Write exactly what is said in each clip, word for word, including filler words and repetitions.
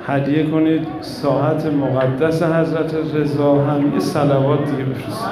هدیه کنید ساعت مقدس حضرت رضا، هم یه صلوات دیگه بفرستید.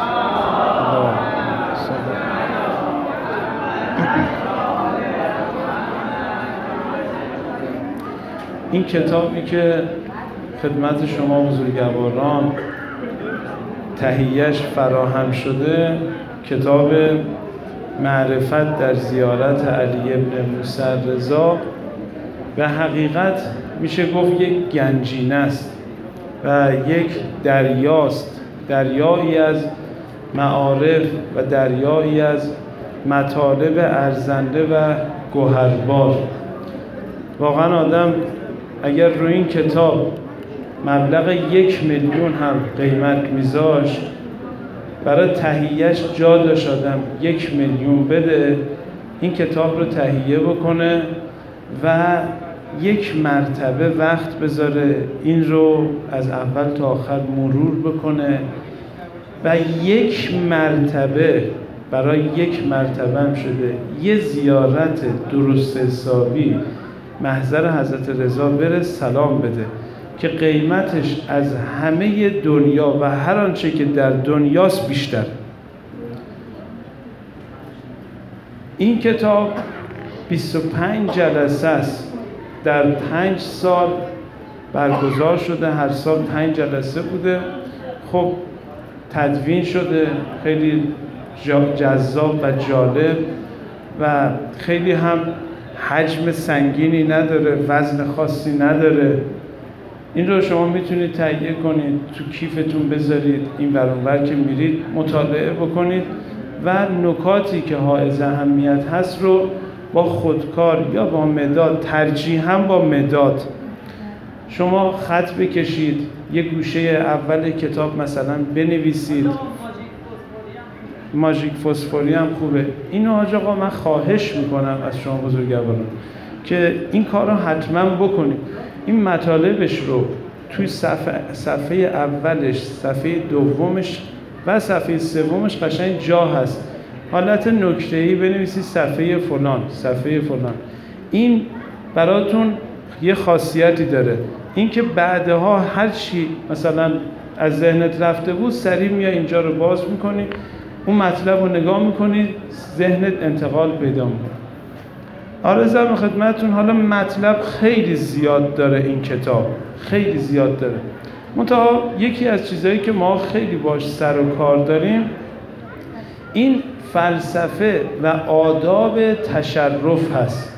این کتابی که خدمت شما بزرگواران تهیه‌اش فراهم شده، کتاب معرفت در زیارت علی ابن موسی رضا، به حقیقت میشه گفت یک گنجینه است و یک دریاست، دریایی از معارف و دریایی از مطالب ارزنده و گوهربار. واقعا آدم اگر روی این کتاب مبلغ یک میلیون هم قیمت میذاشت، برای تهیهش جا داشت آدم یک میلیون بده، این کتاب رو تهیه بکنه و یک مرتبه وقت بذاره این رو از اول تا آخر مرور بکنه و یک مرتبه، برای یک مرتبه هم شده، یه زیارت درست حسابی محضر حضرت رضا بره سلام بده که قیمتش از همه دنیا و هر آنچه که در دنیاست بیشتر. این کتاب بیست و پنج جلسه است، در پنج سال برگزار شده، هر سال پنج جلسه بوده. خب تدوین شده، خیلی جذاب و جالب و خیلی هم حجم سنگینی نداره، وزن خاصی نداره. این رو شما میتونید تهیه کنید، تو کیفتون بذارید، این ور اون ور که میرید مطالعه بکنید و نکاتی که حائز اهمیت هست رو با خودکار یا با مداد، ترجیحاً با مداد شما خط بکشید، یه گوشه اول کتاب مثلا بنویسید. ماژیک فسفوری هم خوبه. اینو حاج آقا من خواهش میکنم از شما بزرگواران که این کار رو حتما بکنید. این مطالبش رو توی صفحه, صفحه اولش، صفحه دومش و صفحه سومش قشنگ جا هست، حالت نکته‌ای بنویسید صفحه فلان، صفحه فلان. این براتون یه خاصیتی داره، این که بعدها هر چی مثلا از ذهنت رفته بود سریع میای اینجا رو باز میکنی، اون مطلب رو نگاه میکنی، ذهنت انتقال پیدا میکنه. عرضم خدمتتون، حالا مطلب خیلی زیاد داره این کتاب، خیلی زیاد داره. منتها یکی از چیزهایی که ما خیلی باش سر و کار داریم این فلسفه و آداب تشرف هست.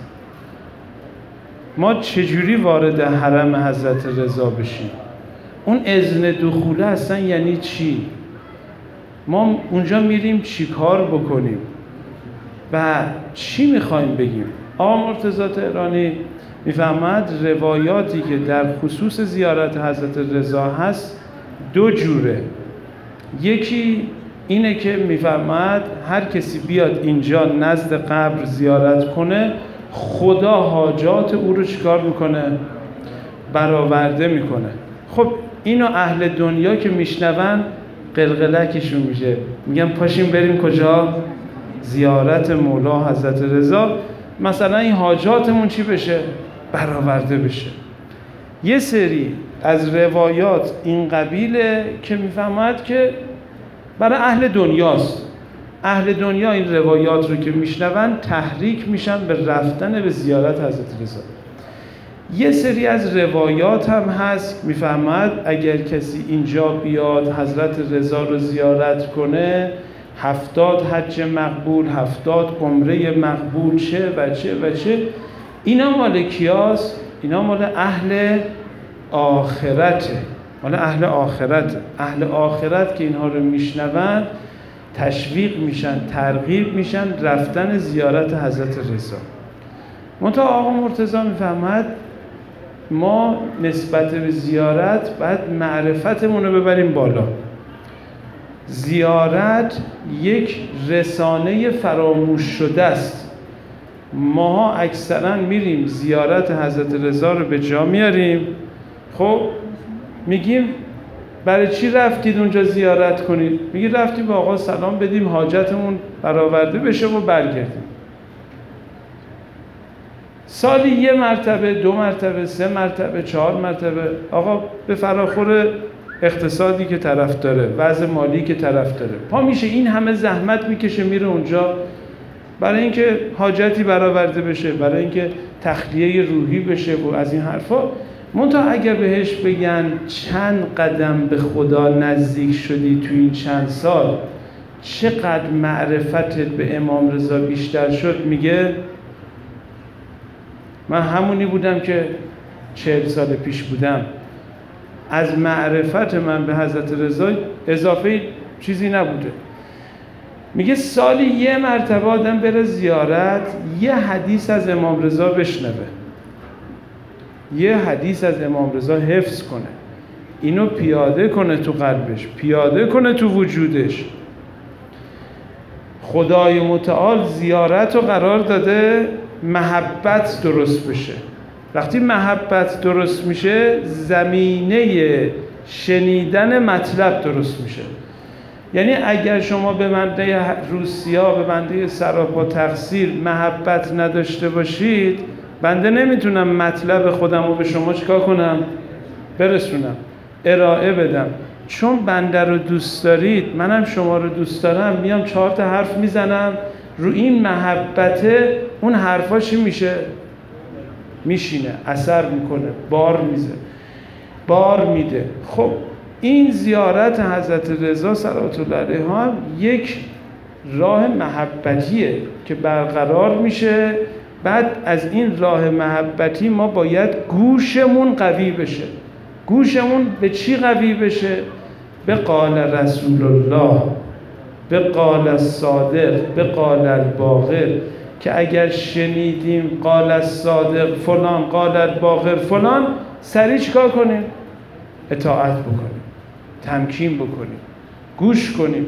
ما چجوری وارد حرم حضرت رضا بشیم؟ اون اذن دخوله اصلا یعنی چی؟ ما اونجا میریم چی کار بکنیم و چی میخوایم بگیم؟ آقا مرتضی تهرانی میفهمد روایاتی که در خصوص زیارت حضرت رضا هست دو جوره. یکی اینه که میفهمد هر کسی بیاد اینجا نزد قبر زیارت کنه، خدا حاجات او رو چیکار میکنه؟ برآورده میکنه. خب اینو اهل دنیا که میشنون قلقلکشون میشه، میگن پاشیم بریم کجا؟ زیارت مولا حضرت رضا، مثلا این حاجاتمون چی بشه؟ برآورده بشه. یه سری از روایات این قبیله که میفهمد که برای اهل دنیاست. اهل دنیا این روایات رو که میشنون تحریک میشن به رفتن به زیارت حضرت رضا. یه سری از روایات هم هست میفهمد اگر کسی اینجا بیاد حضرت رضا رو زیارت کنه، هفتاد حج مقبول، هفتاد عمره مقبول، چه و چه و چه. اینا مال کیاست؟ اینا مال اهل آخرته، مال اهل آخرت. اهل آخرت که اینها رو میشنوند تشویق میشن، ترغیب میشن رفتن زیارت حضرت رضا. منتها آقا مرتضی میفهمد ما نسبت به زیارت باید معرفتمون رو ببریم بالا. زیارت یک رسانه فراموش شده است. ما اکثرا میریم زیارت حضرت رضا رو به جا میاریم، خب میگیم برای چی رفتید اونجا زیارت کنید؟ میگی رفتیم به آقا سلام بدیم حاجتمون برآورده بشه و برگردیم. سالی یه مرتبه، دو مرتبه، سه مرتبه، چهار مرتبه. آقا به فراخور اقتصادی که طرف داره، وضع مالی که طرف داره، پا میشه این همه زحمت میکشه میره اونجا برای اینکه حاجتی برآورده بشه، برای اینکه تخلیه روحی بشه و از این حرفا. منتها اگر بهش بگن چند قدم به خدا نزدیک شدی تو این چند سال، چقدر معرفتت به امام رضا بیشتر شد، میگه من همونی بودم که چهل سال پیش بودم. از معرفت من به حضرت رضا اضافه چیزی نبوده. میگه سالی یه مرتبه آدم بره زیارت، یه حدیث از امام رضا بشنوه، یه حدیث از امام رضا حفظ کنه، اینو پیاده کنه تو قلبش، پیاده کنه تو وجودش. خدای متعال زیارت رو قرار داده محبت درست بشه. وقتی محبت درست میشه، زمینه شنیدن مطلب درست میشه. یعنی اگر شما به بنده روسیا، به بنده سراپا تقصیر محبت نداشته باشید، بنده نمیتونم مطلب خودم رو به شما چیکار کنم؟ برسونم، ارائه بدم. چون بنده رو دوست دارید، منم شما رو دوست دارم، میام چهار تا حرف میزنم، رو این محبته اون حرفا چی میشه؟ میشینه، اثر میکنه، بار میزه، بار میده. خب این زیارت حضرت رضا صلوات الله علیه هم یک راه محبتیه که برقرار میشه. بعد از این راه محبتی ما باید گوشمون قوی بشه. گوشمون به چی قوی بشه؟ به قال رسول الله، به قال الصادق، به قال الباقر. که اگر شنیدیم قال الصادق فلان، قال الباقر فلان، سریع چیکار کنیم؟ اطاعت بکنیم، تمکین بکنیم، گوش کنیم،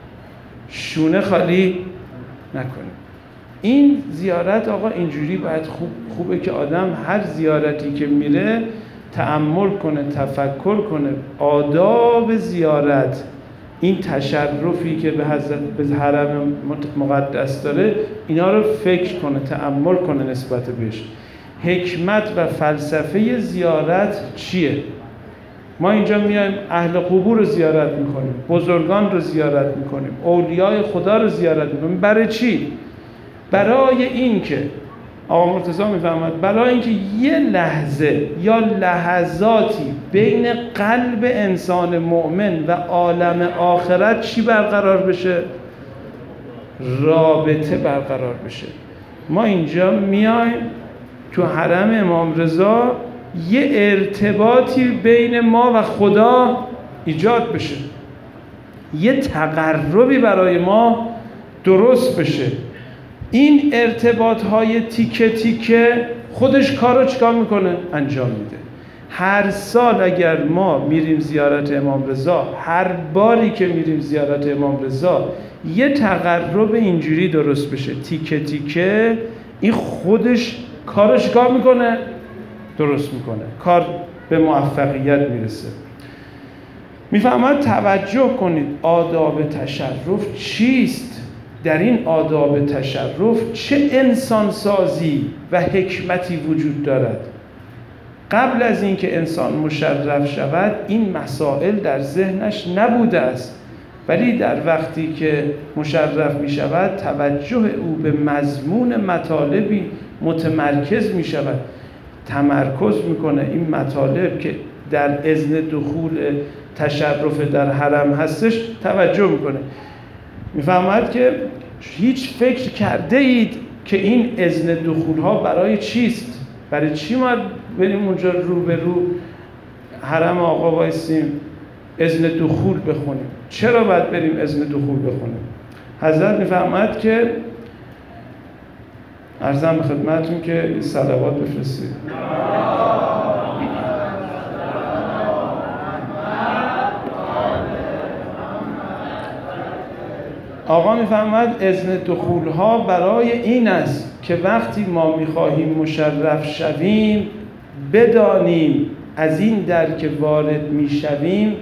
شونه خالی نکنیم. این زیارت آقا اینجوری باید خوب خوبه که آدم هر زیارتی که میره تأمل کنه، تفکر کنه. آداب زیارت، این تشرفی که به حضرت به حرم مقدس داره، اینا رو فکر کنه، تأمل کنه نسبت بهش. حکمت و فلسفه زیارت چیه؟ ما اینجا میایم اهل قبور رو زیارت میکنیم، بزرگان رو زیارت میکنیم، اولیای خدا رو زیارت میکنیم. برای چی؟ برای این که آقا مرتضی میفهمد، برای اینکه یه لحظه یا لحظاتی بین قلب انسان مؤمن و عالم آخرت چی برقرار بشه؟ رابطه برقرار بشه. ما اینجا میایم تو حرم امام رضا یه ارتباطی بین ما و خدا ایجاد بشه، یه تقربی برای ما درست بشه. این ارتباط های تیکه تیکه خودش کارو چیکار میکنه؟ انجام میده. هر سال اگر ما میریم زیارت امام رضا، هر باری که میریم زیارت امام رضا یه تقرب اینجوری درست بشه، تیکه تیکه، این خودش کارو چیکار میکنه؟ درست میکنه، کار به موفقیت میرسه. میفهمد توجه کنید آداب تشرف چیست؟ در این آداب تشرف چه انسانسازی و حکمتی وجود دارد؟ قبل از اینکه انسان مشرف شود این مسائل در ذهنش نبوده است، ولی در وقتی که مشرف می شود توجه او به مضمون مطالبی متمرکز می شود، تمرکز میکنه. این مطالب که در اذن دخول تشرف در حرم هستش توجه میکنه. میفهمد که هیچ فکر کرده اید که این اذن دخول ها برای چیست؟ برای چی ما بریم اونجا رو به رو حرم آقا وایسیم اذن دخول بخونیم؟ چرا باید بریم اذن دخول بخونیم؟ حضرت میفهمد که عرضم به خدمتون که صلوات بفرستید. آقا میفهمد اذن دخول ها برای این است که وقتی ما میخواهیم مشرف شویم بدانیم از این در که وارد میشویم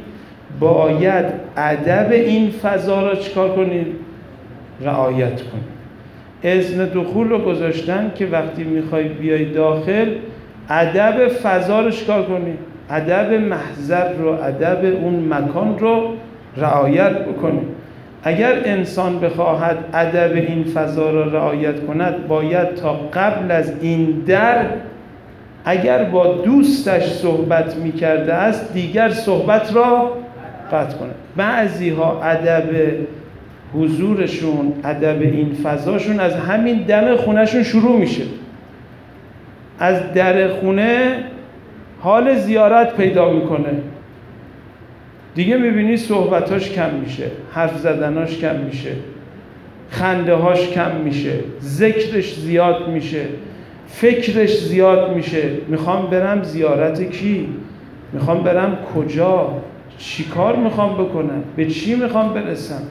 باید ادب این فضا را چکار کنیم؟ رعایت کنیم. اذن دخول رو گذاشتن که وقتی میخوای بیای داخل ادب فضا رو چیکار کنی؟ ادب محضر رو، ادب اون مکان رو رعایت بکنی. اگر انسان بخواهد ادب این فضا را رعایت کند باید تا قبل از این در اگر با دوستش صحبت میکرده است دیگر صحبت را قطع کند. بعضی ها ادب حضورشون، ادب این فضاشون از همین دم خونهشون شروع میشه. از در خونه حال زیارت پیدا میکنه، دیگه میبینی صحبتاش کم میشه، حرف زدناش کم میشه، خنده هاش کم میشه، ذکرش زیاد میشه، فکرش زیاد میشه. میخوام برم زیارت کی؟ میخوام برم کجا؟ چی کار میخوام بکنم؟ به چی میخوام برسم؟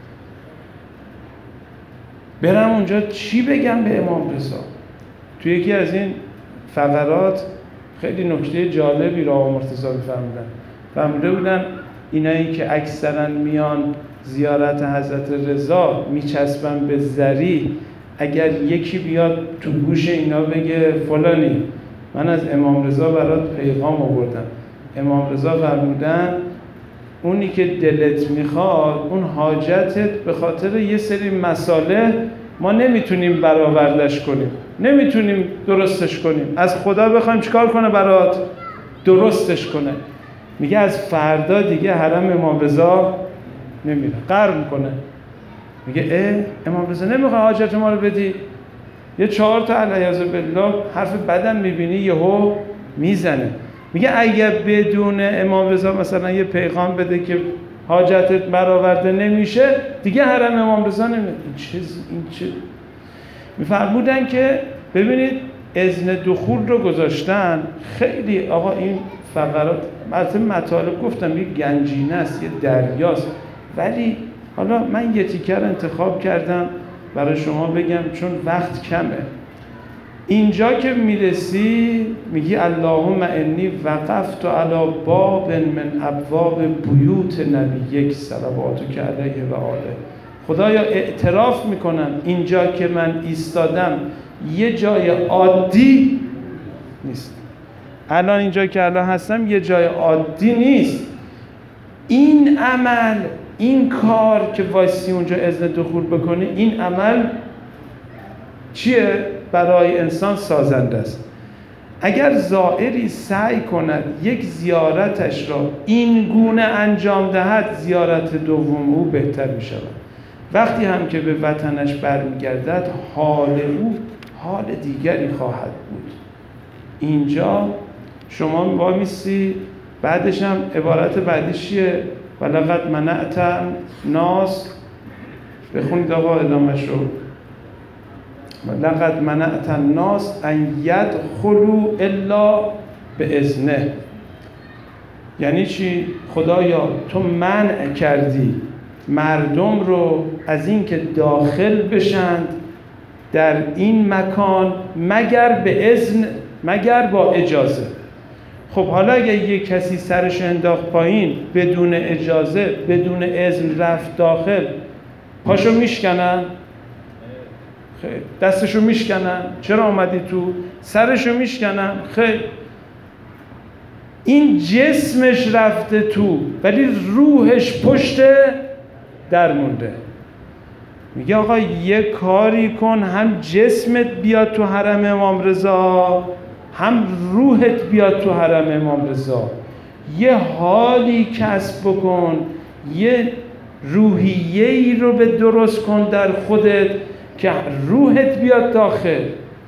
برم اونجا چی بگم به امام رضا؟ توی یکی از این فقرات خیلی نکته جالبی را آقا مرتضی فرمودن. فرموده بودن اینایی که اکثرا میان زیارت حضرت رضا میچسبن به زری، اگر یکی بیاد تو گوش اینا بگه فلانی من از امام رضا برات پیغام آوردم، امام رضا فرمودن اونی که دلت میخواد، اون حاجتت به خاطر یه سری مساله ما نمیتونیم برآوردش کنیم، نمیتونیم درستش کنیم، از خدا بخوایم چیکار کنه برات؟ درستش کنه. میگه از فردا دیگه حرم امام رضا نمیره، قهر میکنه. میگه اه امام رضا نمیخواد حاجت ما رو بدی؟ یه چهار تا علیاذ بالله حرف بدم میبینی یهو میزنه. میگه اگه بدون امام رضا مثلا یه پیغام بده که حاجتت برآورده نمیشه، دیگه حرم امام رضا نمیره. این چه این چه میفرمودن که ببینید اذن دخول رو گذاشتن. خیلی آقا این فقرات البته مطالب گفتم یه گنجینه است، یه دریاست، ولی حالا من یه تیکر انتخاب کردم برای شما بگم چون وقت کمه. اینجا که میرسی میگی اللهم انی وقفت علی باب من ابواب بیوت نبیک صلواتک علیه و آله. خدایا اعتراف میکنم اینجا که من ایستادم یه جای عادی نیست. الان اینجا که الان هستم یه جای عادی نیست. این عمل، این کار که وایسی اونجا اذن دخول بکنی، این عمل چیه؟ برای انسان سازنده است. اگر زائری سعی کند یک زیارتش را این گونه انجام دهد، زیارت دوم او بهتر می شود. وقتی هم که به وطنش برمیگردد حال او حال دیگری خواهد بود. اینجا شما وامیسی، بعدش هم عبارت بعدیش چیه؟ ولقد منعت ناس، بخونید آقا ادامهش رو. ولقد منعت الناس ان یدخلوا الا باذنه. یعنی چی؟ خدایا تو منع کردی مردم رو از این که داخل بشند در این مکان مگر به اذن، مگر با اجازه. خب حالا اگه یک کسی سرش انداخت پایین بدون اجازه، بدون اذن رفت داخل، پاشو میشکنن؟ خیلی. دستشو میشکنن؟ چرا آمدی تو؟ سرشو میشکنن؟ خیلی. این جسمش رفته تو ولی روحش پشت در مونده. میگه آقا یه کاری کن، هم جسمت بیاد تو حرم امام رضا، هم روحت بیاد تو حرم امام رضا. یه حالی کسب بکن، یه روحیه‌ای رو به درست کن در خودت که روحت بیاد داخل.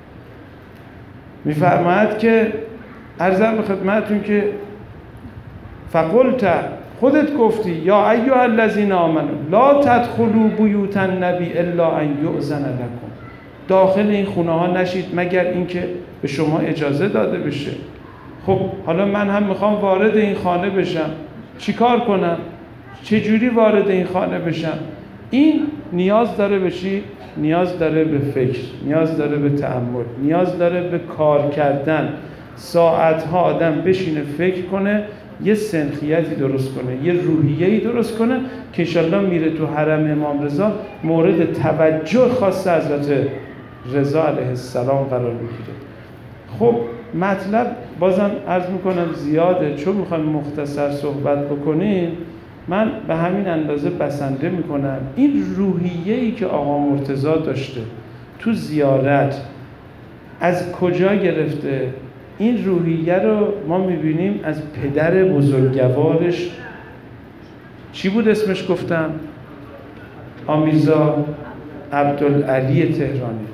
میفرماید که عرضم به خدمتتون که فقلت، خودت گفتی یا ایها الذین آمنوا لا تدخلوا بیوت النبی الا ان یؤذن لکم، داخل این خونه ها نشید مگر اینکه به شما اجازه داده بشه. خب حالا من هم میخوام وارد این خانه بشم، چی کار کنم؟ چجوری وارد این خانه بشم؟ این نیاز داره به چی؟ نیاز داره به فکر، نیاز داره به تأمل، نیاز داره به کار کردن. ساعتها آدم بشینه فکر کنه یه سنخیتی درست کنه، یه روحیه‌ای درست کنه که انشالله میره تو حرم امام رضا مورد توجه خاص حضرت رضا علیه السلام قرار بگیره. خب مطلب بازم عرض میکنم زیاده، چون میخوایم مختصر صحبت بکنیم من به همین اندازه بسنده میکنم. این روحیه‌ای که آقا مرتضی داشته تو زیارت از کجا گرفته؟ این روحیه رو ما میبینیم از پدر بزرگوارش. چی بود اسمش گفتم؟ آمیرزا عبدالعلی تهرانی.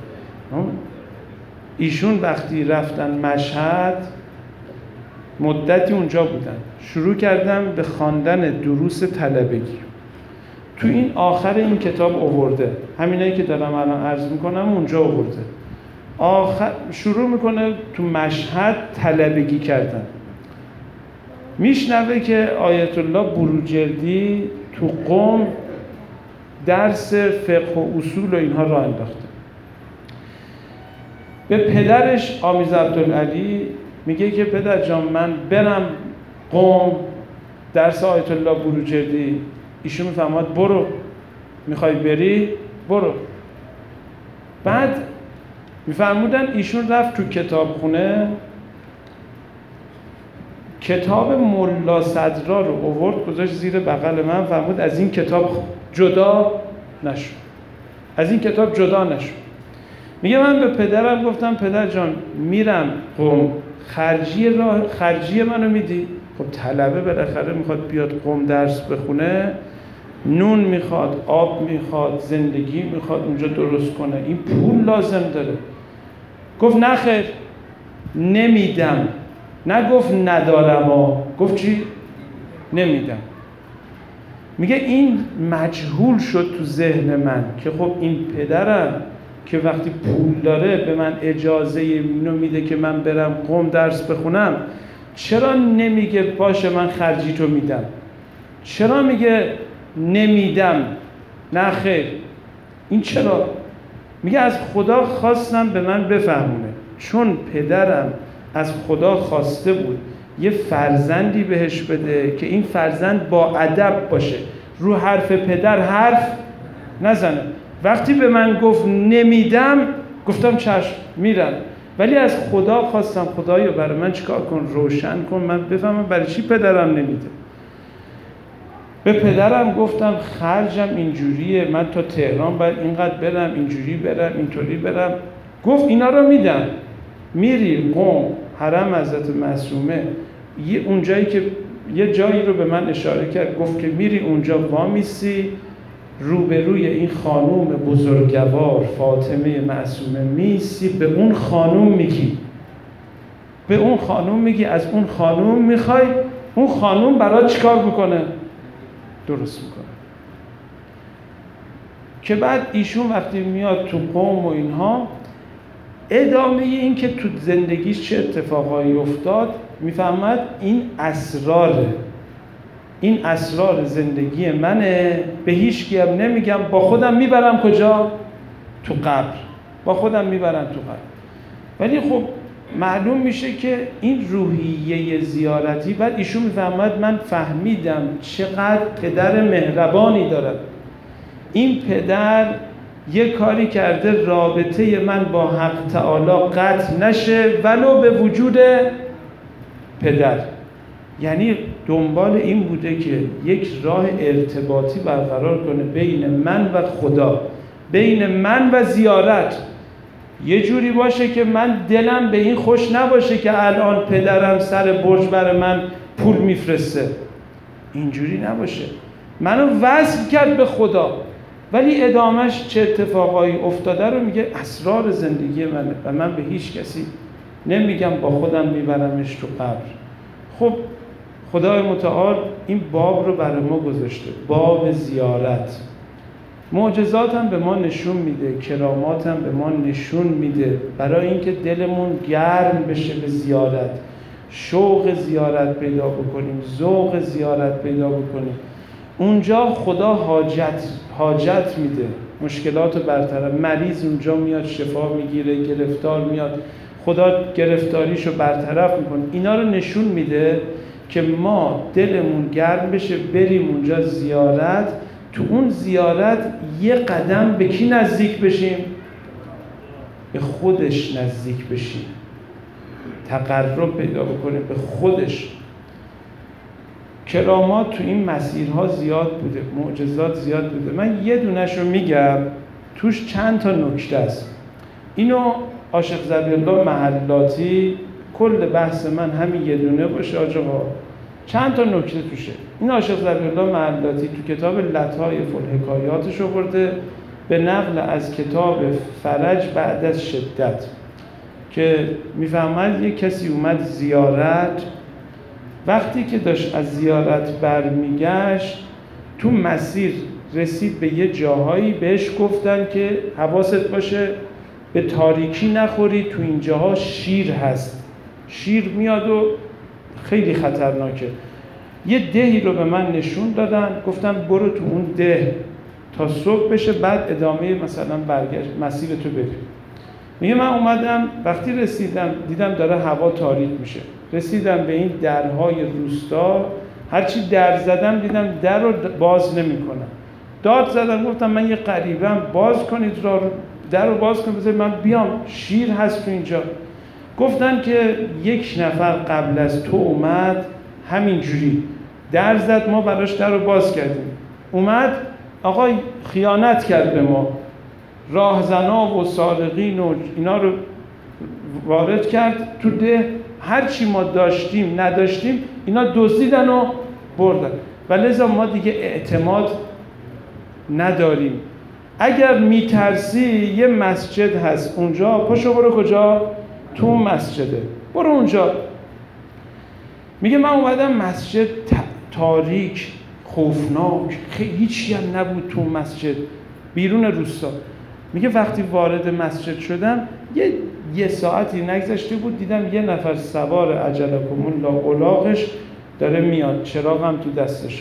ایشون وقتی رفتن مشهد مدتی اونجا بودن، شروع کردم به خواندن دروس طلبگی. تو این آخر این کتاب آورده، همینایی که دارم الان عرض میکنم اونجا آورده. آخر شروع میکنه تو مشهد طلبگی کردن. میشنوه که آیت الله بروجردی تو قم درس فقه و اصول و اینها راه انداخته. به پدرش آمیز عبدالعلی میگه که پدر جان من برم قم درس آیت الله بروجردی. ایشون میفهمد برو، میخوای بری برو. بعد میفرمودن ایشون رفت تو کتابخونه، کتاب ملا صدرا رو آورد گذاشت زیر بغل من، فرمود از این کتاب جدا نشو، از این کتاب جدا نشو. میگه من به پدرم گفتم پدر جان میرم قم، خرجی راه خرجی منو میدی؟ خب طلبه بالاخره میخواد بیاد قم درس بخونه، نون میخواد، آب میخواد، زندگی میخواد اونجا درست کنه، این پول لازم داره. گفت نه خیر نمیدم. نگفت ندارم ها، گفت چی؟ نمیدم. میگه این مجهول شد تو ذهن من که خب این پدرم که وقتی پول داره به من اجازه اینو میده که من برم قم درس بخونم، چرا نمیگه باشه من خرجی تو میدم؟ چرا میگه نمیدم؟ نه خیر. این چرا؟ میگه از خدا خواستم به من بفهمونه، چون پدرم از خدا خواسته بود یه فرزندی بهش بده که این فرزند با ادب باشه، رو حرف پدر حرف نزنه. وقتی به من گفت نمیدم گفتم چشم میرم، ولی از خدا خواستم خدایا برای من چیکار کن، روشن کن من بفهمم برای چی پدرم نمیده. به پدرم گفتم خرجم اینجوریه، من تا تهران باید اینقدر برم، اینجوری برم، اینطوری برم. گفت اینا رو میدم، میری قم حرم حضرت معصومه، یه اونجایی که یه جایی رو به من اشاره کرد، گفت که میری اونجا وامیسی روبروی این خانوم بزرگوار فاطمه معصومه میسی، به اون خانوم میگی، به اون خانوم میگی، از اون خانوم میخوای، اون خانوم برای چیکار میکنه؟ درست میکنه. که بعد ایشون وقتی میاد تو قوم و اینها، ادامه این که تو زندگیش چه اتفاقایی افتاد میفهمد این اسراره، این اسرار زندگی منه، به هیچ کی هم نمیگم، با خودم میبرم کجا؟ تو قبر، با خودم میبرم تو قبر. ولی خب معلوم میشه که این روحیه زیارتی، بعد ایشون میفهمد من فهمیدم چقدر پدر مهربانی دارم. این پدر یه کاری کرده رابطه من با حق تعالی قطع نشه ولو به وجود پدر. یعنی دنبال این بوده که یک راه ارتباطی برقرار کنه بین من و خدا، بین من و زیارت. یه جوری باشه که من دلم به این خوش نباشه که الان پدرم سر برج برای من پول میفرسته، اینجوری نباشه. منو وصل کرد به خدا، ولی ادامش چه اتفاقایی افتاده رو میگه اسرار زندگی منه و من به هیچ کسی نمیگم، با خودم میبرمش تو قبر. خب خدای متعال این باب رو برای ما گذاشته، باب زیارت. معجزات هم به ما نشون میده، کرامات هم به ما نشون میده، برای اینکه دلمون گرم بشه به زیارت، شوق زیارت پیدا بکنیم، ذوق زیارت پیدا بکنیم. اونجا خدا حاجت حاجت میده، مشکلات رو برطرف، مریض اونجا میاد شفا میگیره، گرفتار میاد خدا گرفتاریشو برطرف میکنه. اینا رو نشون میده که ما دلمون گرم بشه بریم اونجا زیارت، تو اون زیارت یه قدم به کی نزدیک بشیم؟ به خودش نزدیک بشیم، تقرب پیدا بکنیم به خودش. کرامات تو این مسیرها زیاد بوده، معجزات زیاد بوده. من یه دونش رو میگم، توش چند تا نکته است. اینو عاشق ذبیح‌الله محلاتی، کل بحث من همین یه دونه باشه آقا، چند تا نکته توشه. این عاشق ذبیح‌الله محلاتی تو کتاب لطایف الحکایاتش آورده به نقل از کتاب فرج بعد از شدت، که میفهمد یک کسی اومد زیارت، وقتی که داشت از زیارت برمیگشت تو مسیر رسید به یه جاهایی بهش گفتن که حواست باشه به تاریکی نخوری، تو این جاها شیر هست، شیر میاد و خیلی خطرناکه. یه دهی رو به من نشون دادن، گفتم برو تو اون ده تا صبح بشه، بعد ادامه مثلا برگشت مسیر تو بری. میگه من اومدم، وقتی رسیدم دیدم داره هوا تاریک میشه، رسیدم به این درهای روستا، هرچی در زدم دیدم در رو باز نمی کنم. داد زدم گفتم من یه غریبم، باز کنید را رو، در رو باز کنید بذارید من بیام، شیر هست تو اینجا. گفتن که یک نفر قبل از تو اومد همینجوری در زد، ما براش در رو باز کردیم، اومد آقای خیانت کرد به ما، راهزنا و سارقین و اینا رو وارد کرد تو ده، هرچی ما داشتیم نداشتیم اینا دزدیدن و بردن و لذا ما دیگه اعتماد نداریم. اگر میترسی یه مسجد هست اونجا، پاشو برو کجا؟ تو اون مسجده، برو اونجا. میگه من اومدم مسجد تاریک خوفناک، هیچی هم نبود تو مسجد بیرون روستا. میگه وقتی وارد مسجد شدم یه یه ساعتی نگذشته بود دیدم یه نفر سوار عجلکم الله الاغش داره میاد، چراغم تو دستشه،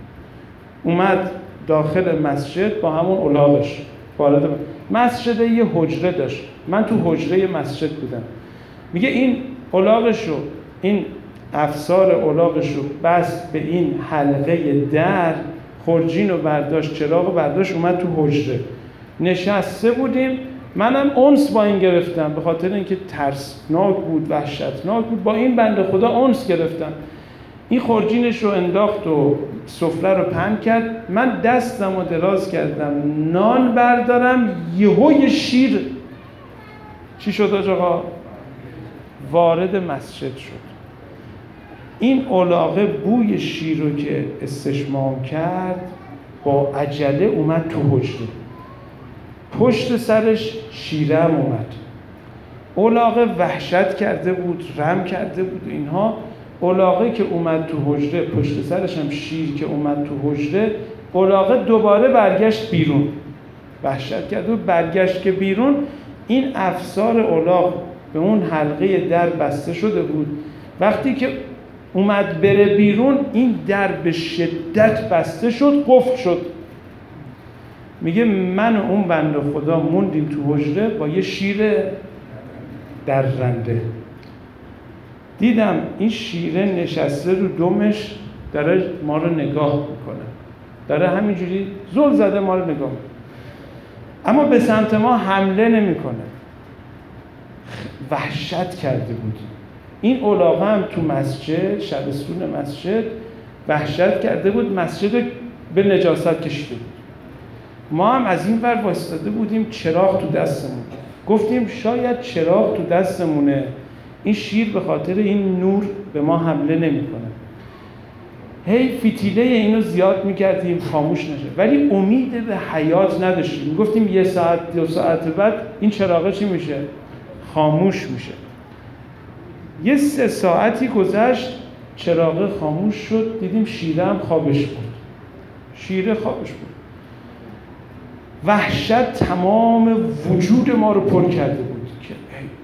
اومد داخل مسجد با همون الاغش وارد مسجد. یه حجره داشت، من تو حجره مسجد بودم. میگه این الاغش رو، این افسار الاغش رو بس به این حلقه در، خورجین رو برداشت، چراغ رو برداشت، اومد تو حجره. نشسته بودیم، منم انس با این گرفتم، به خاطر اینکه ترسناک بود، وحشتناک بود، با این بنده خدا انس گرفتم. این خورجینش رو انداخت و سفره رو پهن کرد، من دستم رو دراز کردم نان بردارم، یهو یه شیر چی شد آقا؟ وارد مسجد شد. این الاغه بوی شیر رو که استشمام کرد با عجله اومد تو حجره، پشت سرش شیره هم اومد. الاغه وحشت کرده بود، رم کرده بود اینها. الاغه که اومد تو حجره، پشت سرش هم شیر که اومد تو حجره، الاغه دوباره برگشت بیرون، وحشت کرده بود، برگشت که بیرون. این افسار الاغ به اون حلقه در بسته شده بود. وقتی که اومد بره بیرون این در به شدت بسته شد، قفل شد. میگه من و اون بنده خدا موندیم تو حجره با یه شیر در رنده. دیدم این شیره نشسته رو دمش داره ما رو نگاه میکنه، داره همینجوری زل زده ما رو نگاه میکنه، اما به سمت ما حمله نمیکنه. وحشت کرده بود. این الاغه هم تو مسجد، شبستون مسجد وحشت کرده بود، مسجد رو به نجاست کشیده بود. ما هم از این ور وایستاده بودیم، چراغ تو دستمون، گفتیم شاید چراغ تو دستمونه، این شیر به خاطر این نور به ما حمله نمیکنه. هی فتیله اینو زیاد میکردیم خاموش نشه، ولی امید به حیات نداشتیم. میگفتیم یه ساعت دو ساعت بعد این چراغه چی میشه؟ خاموش میشه. یه سه ساعتی گذشت، چراغه خاموش شد، دیدیم شیره هم خوابش بود. شیره خوابش بود. وحشت تمام وجود ما رو پر کرده بود که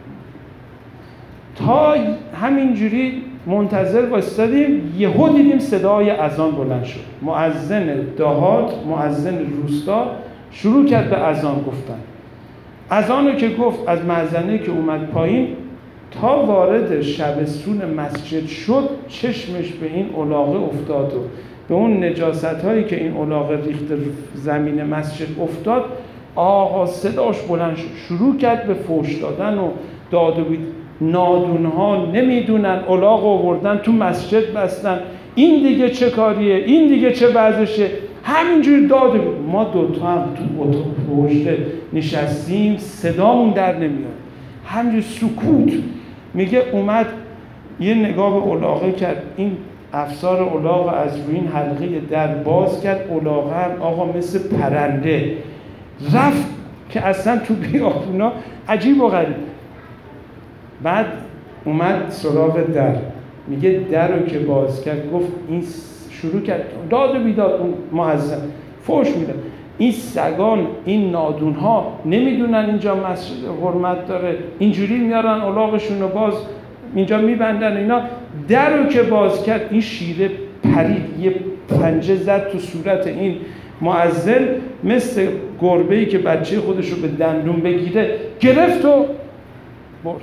تا همینجوری منتظر وایسادیم، یهو دیدیم صدای اذان بلند شد. مؤذن دهات، مؤذن روستا شروع کرد به اذان گفتن. اذانو که گفت، از مأذنه که اومد پایین تا وارد شبستون مسجد شد چشمش به این الاغه افتاد و به اون نجاست هایی که این الاغه ریخته زمین مسجد افتاد. آقا صداش بلند شد، شروع کرد به فحش دادن و داد و بید. نادونها نمیدونن، الاغ آوردن تو مسجد بستن، این دیگه چه کاریه، این دیگه چه وضعشه، همینجوری داد و بید. ما دوتا هم تو اتاق پشت نشستیم، صدامون در نمیاد، همینجوری سکوت. میگه اومد یه نگاه به الاغه کرد، این افسار الاغ از روی این حلقه در باز کرد، الاغه هم آقا مثل پرنده رفت که اصلا تو بیابونا عجیب و غریب. بعد اومد سراغ در، میگه در رو که باز کرد گفت این شروع کرد داد و بیداد، اون مؤذن فحش میداد، این سگان این نادونها نمیدونن اینجا مسجد حرمت داره، اینجوری میارن الاغشون رو باز اینجا میبندن اینا. در رو که باز کرد این شیره پرید، یه پنجه زد تو صورت این مؤذن، مثل گربه‌ای که بچه خودش رو به دندون بگیره گرفت و برد.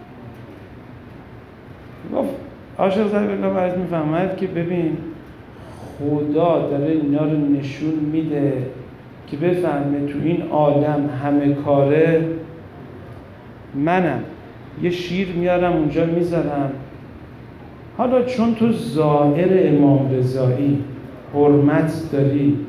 گفت عاشق زده بالله باید میفهمد که ببین خدا داره اینا رو نشون میده که بفهمه تو این عالم همه کاره منم. یه شیر میارم اونجا میذارم، حالا چون تو ظاهر امام رضایی حرمت داری،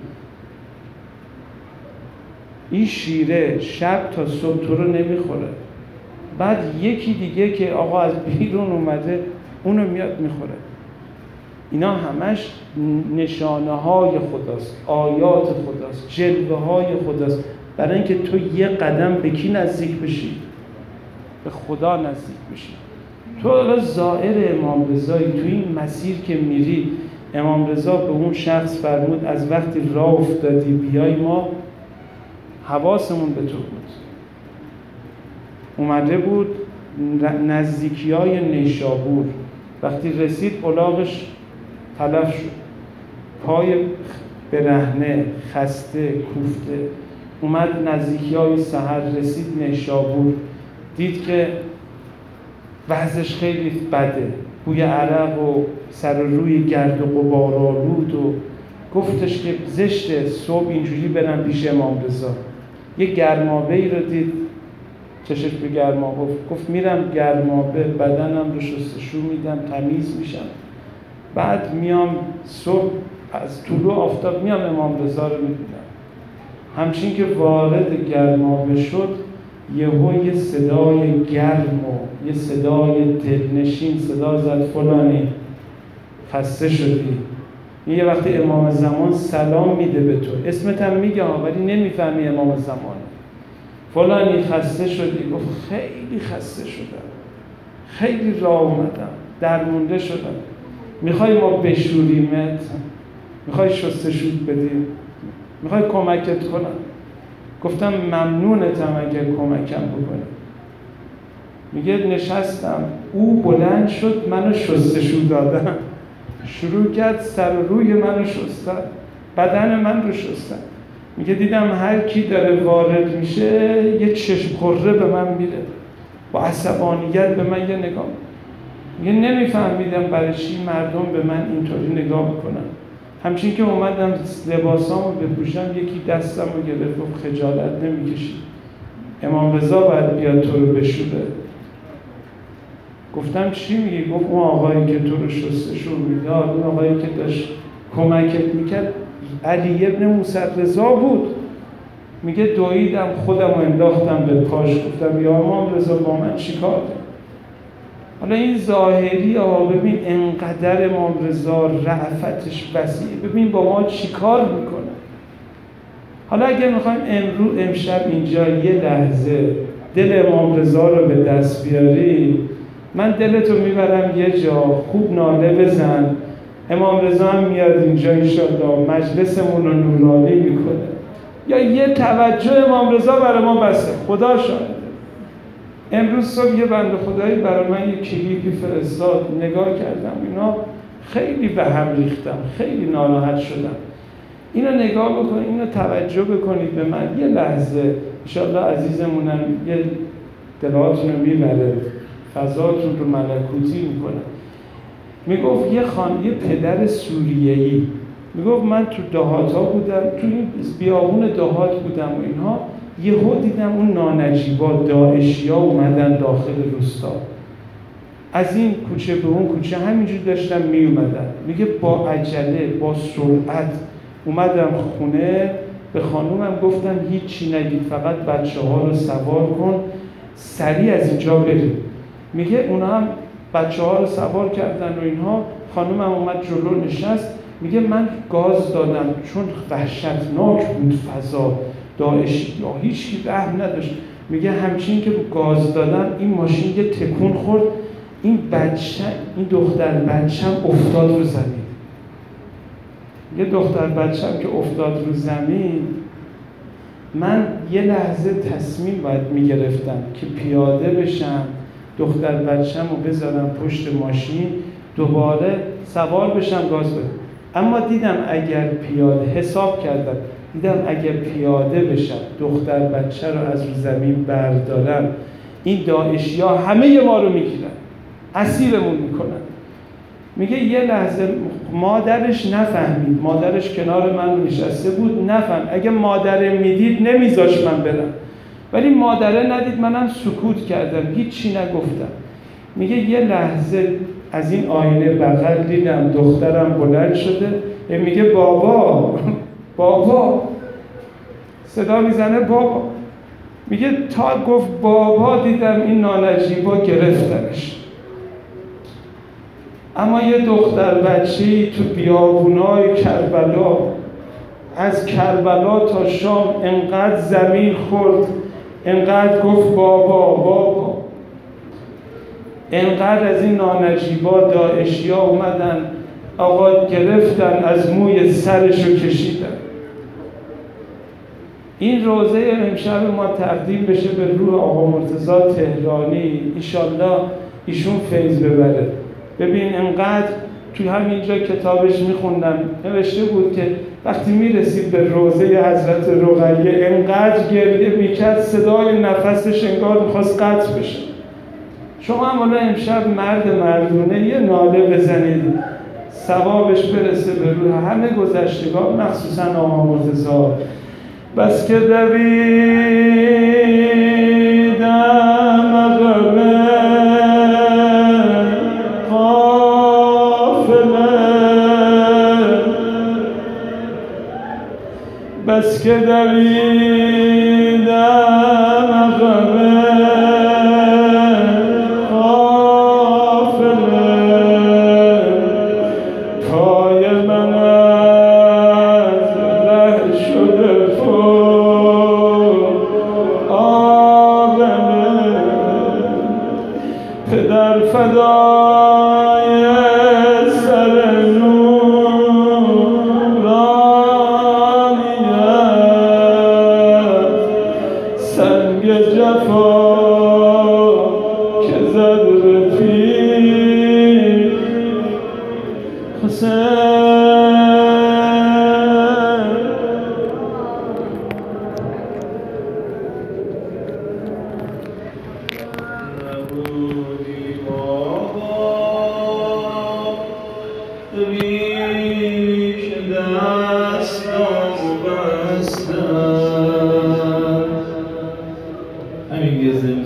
این شیره شب تا صبح تو رو نمیخوره، بعد یکی دیگه که آقا از بیرون اومده اونو میاد میخوره. اینا همش نشانه های خداست، آیات خداست، جلوه های خداست، برای اینکه تو یه قدم به کی نزدیک بشی؟ به خدا نزدیک بشی. تو الان ظاهر امام رضایی، تو این مسیر که میری، امام رضا به اون شخص فرمود از وقتی راه افتادی بیای ما حواسمون به تو بود. اومده بود نزدیکی های نیشابور، وقتی رسید الاغش تلف شد، پای برهنه خسته کوفته. اومد نزدیکی های سحر رسید نیشابور، دید که وضعش خیلی بده، بوی عرق و سر و روی گرد و غبار آلود، و گفتش که زشته صبح اینجوری برم پیش امام رضا. یه گرمابه‌ای رو دید، چشش به گرمابه گفت, گفت میرم گرمابه بدنم رو شستشو میدم تمیز میشم، بعد میام صبح از طلوع آفتاب میام امام رضا رو میبینم. همچین که وارد گرمابه شد یهو یه صدای گرم و یه صدای دلنشین صدا زد فلانی خسته شدی. یه وقتی امام زمان سلام میده به تو، اسمت هم میگه ولی نمیفهمی امام زمانه. فلانی خسته شدی؟ گفت خیلی خسته شدم، خیلی راه اومدم، درمونده شدم، میخوای ما بشوریمت؟ میخوای شستشوت بدیم؟ میخوای کمکت کنم؟ گفتم ممنونتم اگر کمکم بکنی. میگه نشستم، او بلند شد منو شستشو دادن، شروع کرد سر و روی منو شستن، بدن من رو شستن. میگه دیدم هر کی داره وارد میشه یه چشم خره به من میره، با عصبانیت به من یه نگاه. میگه نمیفهمیدم برای چی مردم به من اینطوری نگاه میکنن. همچین که اومدم لباسامو بپوشم یکی دستم رو گرفت، گفت خجالت نمیکشی؟ امام رضا باید بیاد تو رو بشوره. گفتم چی میگی؟ گفت اون آقایی که تو رو شستشو میداد، اون آقایی که داشت کمکت میکرد علی ابن موسی رضا بود. میگه دویدم خودم رو انداختم به پاش، گفتم یا امام رضا با من چی کار داری؟ حالا این ظاهری ها ببین انقدر امام رضا رأفتش وسیعه، ببین با ما چی کار میکنه. حالا اگر میخوایم امروز امشب اینجا یه لحظه دل امام رضا رو به دست بیاری، من دلتو میبرم یه جا، خوب ناله بزن، امام رضا هم میاد اینجا انشاءالله مجلسمون رو نورانی میکنه، یا یه توجه امام رضا برای ما بسه. خدا شاهده امروز صبح یه بنده خدایی برای من یه کلیپی فرستاد، نگاه کردم اینا خیلی به هم ریختم، خیلی ناراحت شدم. اینو نگاه بکنید، اینو توجه بکنید به من یه لحظه، انشاءالله عزیزمونم یه دلاتون رو میبره فضاتون رو ملکوتی میکنم. میگفت یه خان یه پدر سوریه‌ای میگفت من تو دهات ها بودم، تو این بیابون دهات بودم و اینها، یهو دیدم اون نانجیبا داعشیا اومدن داخل روستا، از این کوچه به اون کوچه همینجور داشتن می اومدن. میگه با عجله با سرعت اومدم خونه، به خانومم گفتم هیچی نگید، فقط بچه ها رو سوار کن سریع از اینجا بریم. میگه اونا هم بچه ها رو سوار کردن و اینها، خانومم اومد جلو نشست. میگه من گاز دادم چون وحشتناک بود فضا، داعشی یا هیچ کی رحم نداشت. میگه همچین که گاز دادم این ماشین یه تکون خورد، این بچه این دختر بچه‌م افتاد رو زمین. یه دختر بچه‌م که افتاد رو زمین، من یه لحظه تصمیم باید میگرفتم که پیاده بشم، دختر بچه‌م رو بذارم پشت ماشین، دوباره سوار بشم گاز بدم. اما دیدم اگر پیاده حساب کردم دیدم اگر پیاده بشم دختر بچه رو از رو زمین بردارم، این داعشی‌ها همه ما رو میگیرن، اسیرمون میکنن. میگه یه لحظه مادرش نفهمید، مادرش کنار من نشسته بود، نفهم. اگه مادره میدید نمیذاش من برم، ولی مادره ندید، منم سکوت کردم، هیچی نگفتم. میگه یه لحظه از این آینه بغل دیدم دخترم بلند شده، میگه بابا بابا، صدا میزنه بابا. میگه تا گفت بابا دیدم این نانجیبا گرفتنش. اما یه دختر بچه‌ای تو بیابونای کربلا، از کربلا تا شام انقدر زمین خورد، انقدر گفت بابا بابا، انقدر از این نانجیبا داعشیا اومدن آقا گرفتن، از موی سرشو کشیدن. این روزه امشب ما تقدیم بشه به روح آقا مرتضی تهرانی، ایشالله ایشون فیض ببره. ببین انقدر توی همینجا کتابش میخوندم نوشته بود که وقتی میرسید به روزه حضرت رقیه انقدر گریه میکرد صدای نفسش انگار میخواست قطع بشه. شما هم حالا امشب مرد مردونه یه ناله بزنید، ثوابش برسه به روح همه گذشتگان، مخصوصا آقا مرتضی. بس که دویدم عقب بس که دویدم عقب قافله، پای من از ره شده فوق آبله، پدر فدای سر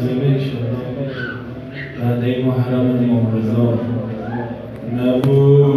محرم امام رضا نبود